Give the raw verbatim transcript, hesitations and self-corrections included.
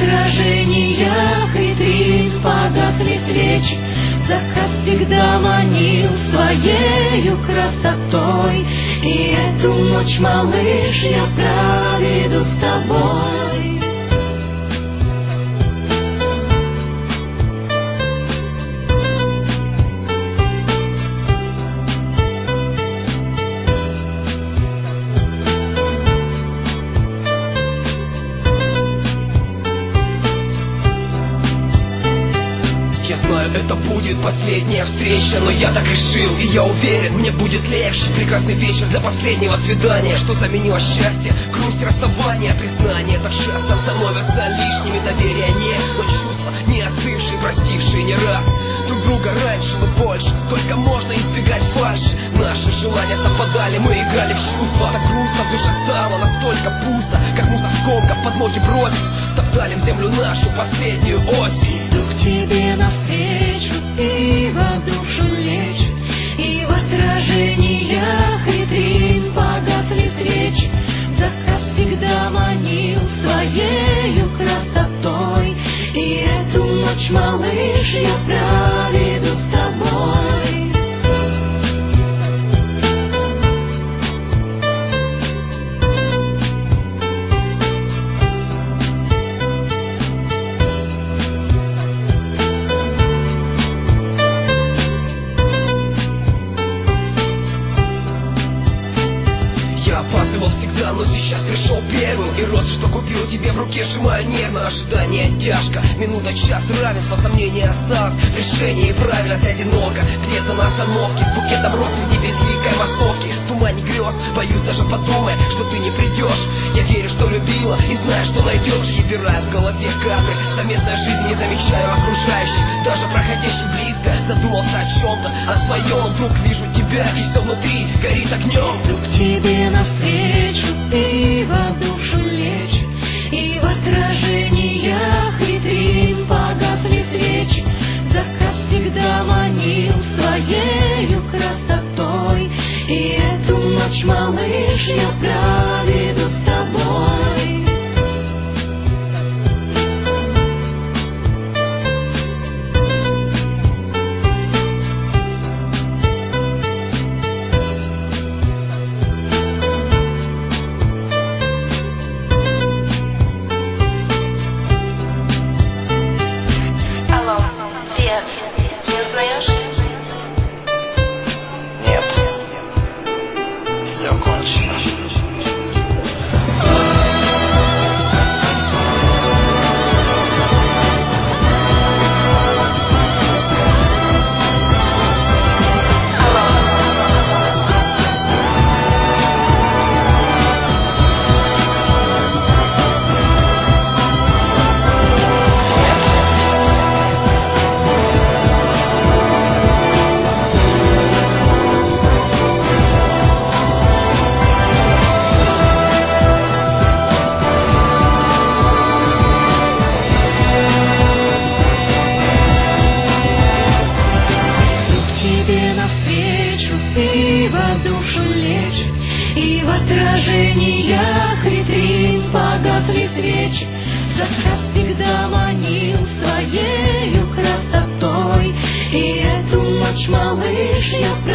отражениях витрин погасли свечи. Закат всегда манил своею красотой, и эту ночь, малыш, я проведу с тобой. Это будет последняя встреча, но я так решил, и я уверен, мне будет легче. Прекрасный вечер для последнего свидания, что заменило счастье, грусть расставания. Признания так часто становятся лишними, доверия нет, но чувства не остывшие, простившие не раз друг друга раньше, но больше. Сколько можно избегать фальши? Наши желания совпадали, мы играли в чувства. Так грустно в душе стало, настолько пусто, как мусор скомков под ноги бросит, топтали в землю нашу последнюю осень. Иду к тебе навстречу, и в душу лечит, и в отражениях витрин погасли свечи. Закат всегда манил своею красотой, и эту ночь, малыш, я проведу с тобой. Опаздывал всегда, но сейчас пришел первым, и рост, что купил тебе в руке, сжимаю нервно. Ожидание тяжко, минута, час, равенство, сомнений осталось. Решение и правильность одиноко, где-то на остановке с букетом роз среди безликой массовки. В тумане грез, боюсь даже подумать, что ты не придешь. Я верю, что любила, и знаю, что найдешь. Собираю в голове кадры совместной жизни, не замечаю окружающих, даже проходящих близко. Задумался о чем-то, о своем, вдруг вижу тебя, и все внутри горит огнем. Иду к тебе навстречу, и в душу лечит, и в отражениях витрин погасли свечи. Закат всегда манил своею красотой, и эту ночь, малыш, я проведу с тобой. И в отражениях витрин погасли свечи. Закат всегда манил своею красотой, и эту ночь, малыш, я